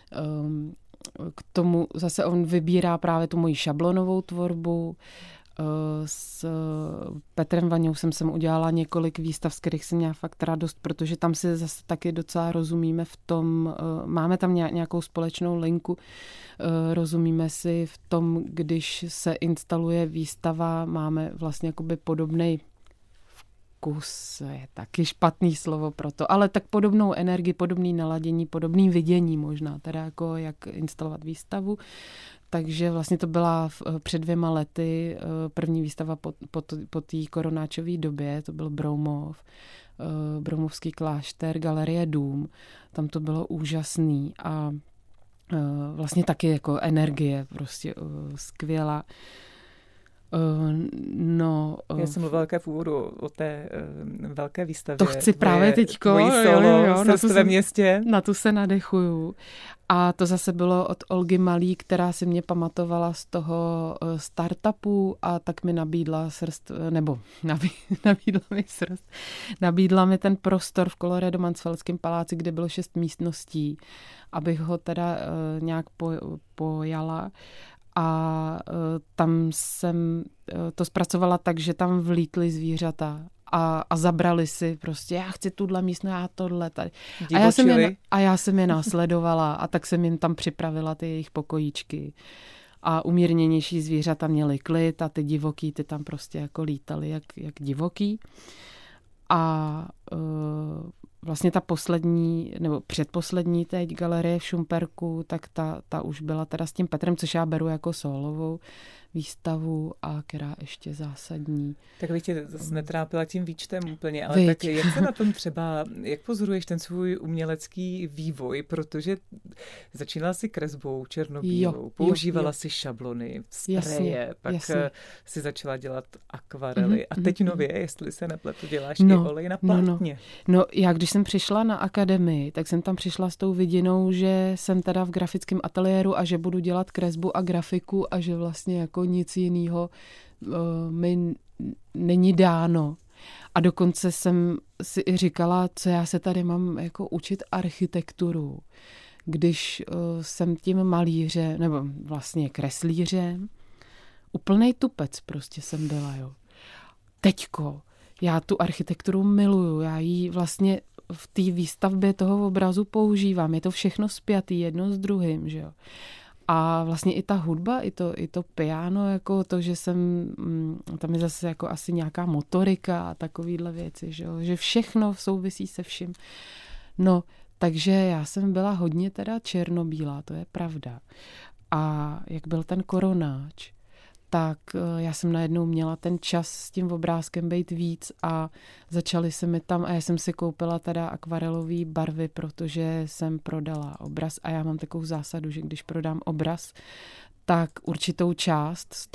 Speaker 3: K tomu zase on vybírá právě tu moji šablonovou tvorbu. S Petrem Vaňousem jsem udělala několik výstav, z kterých jsem měla fakt radost, protože tam si zase taky docela rozumíme v tom, máme tam nějakou společnou linku, rozumíme si v tom, když se instaluje výstava, máme vlastně jakoby podobnej pokus je taky špatný slovo pro to, ale tak podobnou energii, podobný naladění, podobný vidění možná, teda jako jak instalovat výstavu. Takže vlastně to byla před 2 lety první výstava po té koronáčové době, to byl Broumov, Broumovský klášter, Galerie Dům, tam to bylo úžasný a vlastně taky jako energie prostě skvělá.
Speaker 2: Já jsem mluvila v úvodu o té velké výstavě.
Speaker 3: To chci právě teďko.
Speaker 2: Tvojí solo, Srst ve městě.
Speaker 3: Na tu se nadechuju. A to zase bylo od Olgy Malý, která si mě pamatovala z toho startupu a tak mi nabídla nabídla mi ten prostor v Kolorédo-Mansfeldském paláci, kde bylo 6 místností, abych ho teda nějak pojala. A tam jsem to zpracovala tak, že tam vlítly zvířata a zabrali si prostě, já chci tuhle místnost, já tohle tady. A já jsem je následovala a tak jsem jim tam připravila ty jejich pokojíčky. A umírněnější zvířata měly klid a ty divoký, ty tam prostě jako lítali jak divoký. A vlastně ta poslední, nebo předposlední teď galerie v Šumperku, tak ta už byla teda s tím Petrem, což já beru jako sólovou výstavu a která ještě zásadní.
Speaker 2: Tak bych tě zase netrápila tím výčtem úplně, ale tak jak se na tom třeba, jak pozoruješ ten svůj umělecký vývoj, protože začínala si kresbou černobílou, používala si šablony, spreje, pak si začala dělat akvarely a teď nově, jestli se nepletu, děláš i olej na plátně.
Speaker 3: No, já když jsem přišla na akademii, tak jsem tam přišla s tou vidinou, že jsem teda v grafickém ateliéru a že budu dělat kresbu a grafiku a že vlastně jako nic jiného mi není dáno. A dokonce jsem si i říkala, co já se tady mám jako učit architekturu, když jsem tím malířem, nebo vlastně kreslířem, úplnej tupec prostě jsem byla, jo. Teďko, já tu architekturu miluju, já ji vlastně v té výstavbě toho obrazu používám, je to všechno spjatý jedno s druhým, že jo. A vlastně i ta hudba, i to piano, jako to, že tam je zase jako asi nějaká motorika a takovýhle věci, že všechno souvisí se vším. No, takže já jsem byla hodně teda černobílá, to je pravda. A jak byl ten koronáč, tak já jsem najednou měla ten čas s tím obrázkem být víc a začaly se mi tam, a já jsem si koupila teda akvarelové barvy, protože jsem prodala obraz a já mám takovou zásadu, že když prodám obraz, tak určitou část z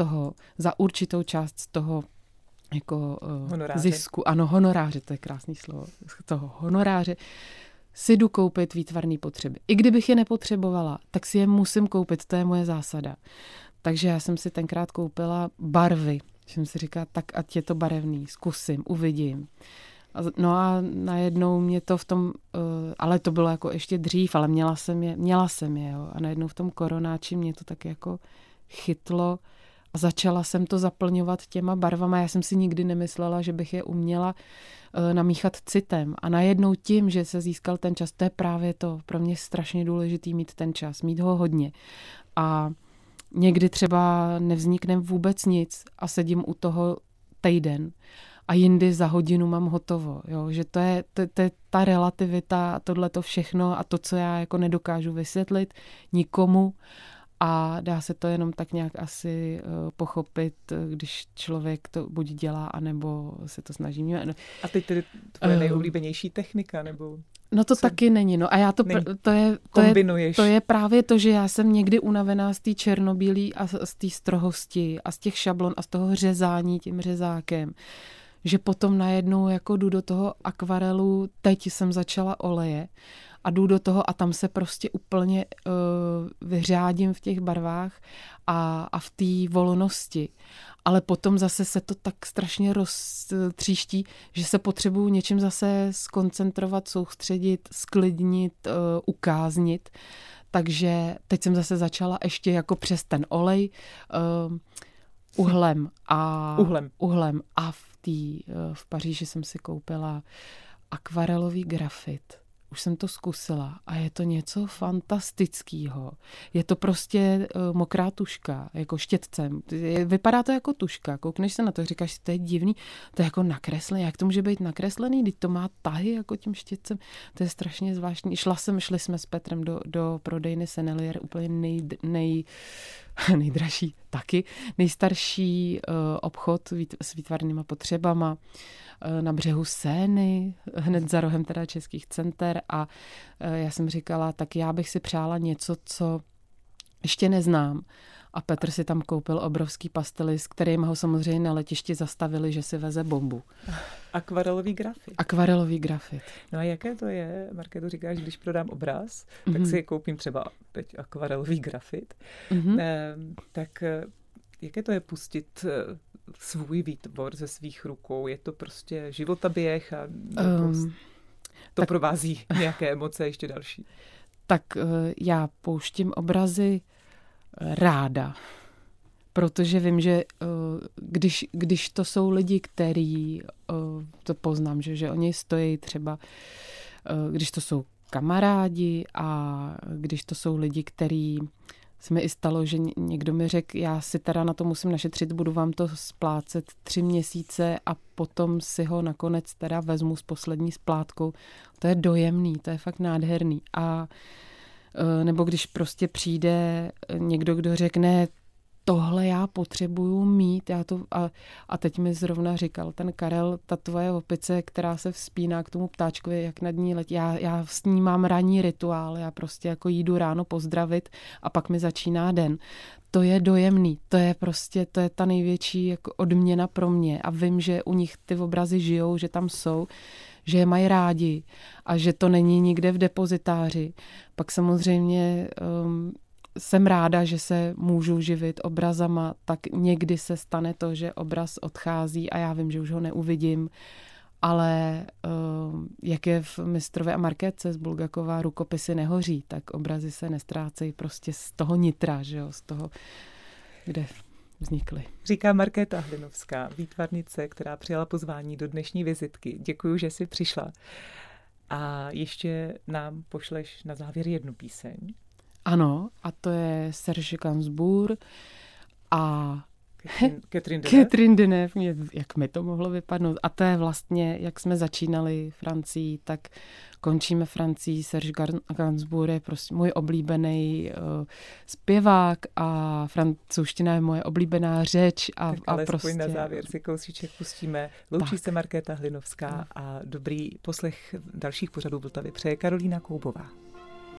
Speaker 3: toho jako zisku, ano, honoráře, to je krásný slovo, toho honoráře, si jdu koupit výtvarné potřeby. I kdybych je nepotřebovala, tak si je musím koupit, to je moje zásada. Takže já jsem si tenkrát koupila barvy. Jsem si říkala, tak ať je to barevný, zkusím, uvidím. No a najednou mě to v tom, ale to bylo jako ještě dřív, ale měla jsem je, jo. A najednou v tom koronáči mě to tak jako chytlo a začala jsem to zaplňovat těma barvama. Já jsem si nikdy nemyslela, že bych je uměla namíchat citem. A najednou tím, že se získal ten čas, to je právě to. Pro mě je strašně důležitý mít ten čas, mít ho hodně. A někdy třeba nevznikne vůbec nic a sedím u toho týden a jindy za hodinu mám hotovo. Jo? Že to je ta relativita a tohleto všechno a to, co já jako nedokážu vysvětlit nikomu a dá se to jenom tak nějak asi pochopit, když člověk to buď dělá, anebo se to snaží.
Speaker 2: A teď tedy tvoje nejoblíbenější technika, nebo...
Speaker 3: No to taky není, no a já to je právě to, že já jsem někdy unavená z té černobílé a z té strohosti a z těch šablon a z toho řezání tím řezákem, že potom najednou jako jdu do toho akvarelu, teď jsem začala oleje a jdu do toho a tam se prostě úplně vyřádím v těch barvách a v té volnosti. Ale potom zase se to tak strašně roztříští, že se potřebuju něčím zase skoncentrovat, soustředit, sklidnit, ukáznit. Takže teď jsem zase začala ještě jako přes ten olej uhlem. A v Paříži jsem si koupila akvarelový grafit. už jsem to zkusila a je to něco fantastického. Je to prostě mokrá tuška, jako štětcem. Vypadá to jako tuška, koukneš se na to, říkáš si, to je divný, to je jako nakreslený, jak to může být nakreslený, teď to má tahy jako tím štětcem, to je strašně zvláštní. Šli jsme s Petrem do prodejny Sennelier, úplně nejdražší taky, nejstarší obchod s výtvarnýma potřebama na břehu Seiny, hned za rohem teda Českých center a já jsem říkala, tak já bych si přála něco, co ještě neznám. A Petr si tam koupil obrovský pastely, s kterým ho samozřejmě na letišti zastavili, že si veze bombu.
Speaker 2: Akvarelový grafit.
Speaker 3: Akvarelový grafit.
Speaker 2: No a jaké to je, Markéto, říkáš, když prodám obraz, tak si koupím třeba teď akvarelový grafit. Tak jaké to je pustit svůj výtvor ze svých rukou? Je to prostě životaběh a to provází nějaké emoce ještě další?
Speaker 3: Tak já pouštím obrazy ráda, protože vím, že když to jsou lidi, který to poznám, že oni stojí třeba, když to jsou kamarádi a když to jsou lidi, který se mi i stalo, že někdo mi řekl, já si teda na to musím našetřit, budu vám to splácet 3 měsíce a potom si ho nakonec teda vezmu s poslední splátkou. To je dojemný, to je fakt nádherný. A nebo když prostě přijde někdo, kdo řekne, tohle já potřebuju mít, a teď mi zrovna říkal ten Karel, ta tvoje opice, která se vzpíná k tomu ptáčkovi, jak nad ní letí, já s ní mám ranní rituál, já prostě jako jdu ráno pozdravit a pak mi začíná den. To je dojemný, to je ta největší jako odměna pro mě a vím, že u nich ty obrazy žijou, že tam jsou, že je mají rádi a že to není nikde v depozitáři. Pak samozřejmě jsem ráda, že se můžu živit obrazama, tak někdy se stane to, že obraz odchází a já vím, že už ho neuvidím, ale jak je v Mistrově a Markétce z Bulgakova rukopisy nehoří, tak obrazy se nestrácejí prostě z toho nitra, že jo, z toho, kde vznikly.
Speaker 2: Říká Markéta Hlinovská, výtvarnice, která přijala pozvání do dnešní vizitky. Děkuju, že jsi přišla. A ještě nám pošleš na závěr jednu píseň.
Speaker 3: Ano, a to je Serge Gainsbourg a
Speaker 2: Catherine
Speaker 3: Deneuve, jak mi to mohlo vypadnout. A to je vlastně, jak jsme začínali Francii, tak končíme Francii. Serge Gainsbourg je prostě můj oblíbený zpěvák a francouzština je moje oblíbená řeč.
Speaker 2: Ale
Speaker 3: prostě
Speaker 2: na závěr si kousíček pustíme. Loučí se Markéta Hlinovská a dobrý poslech dalších pořadů Vltavy přeje Karolína Koubová.